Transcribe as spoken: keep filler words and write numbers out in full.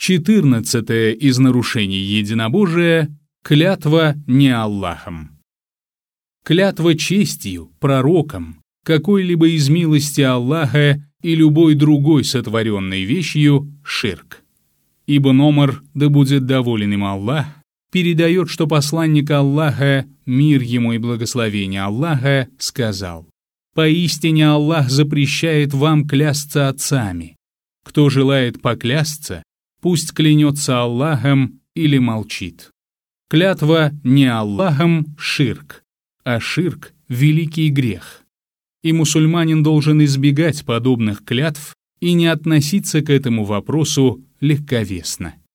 Четырнадцатое из нарушений единобожия – клятва не Аллахом. Клятва честью, пророком, какой-либо из милости Аллаха и любой другой сотворенной вещью – ширк. Ибн Омар, да будет доволен им Аллах, передает, что посланник Аллаха, мир ему и благословение Аллаха, сказал: «Поистине Аллах запрещает вам клясться отцами. Кто желает поклясться, пусть клянется Аллахом или молчит». Клятва не Аллахом – ширк, а ширк – великий грех. И мусульманин должен избегать подобных клятв и не относиться к этому вопросу легковесно.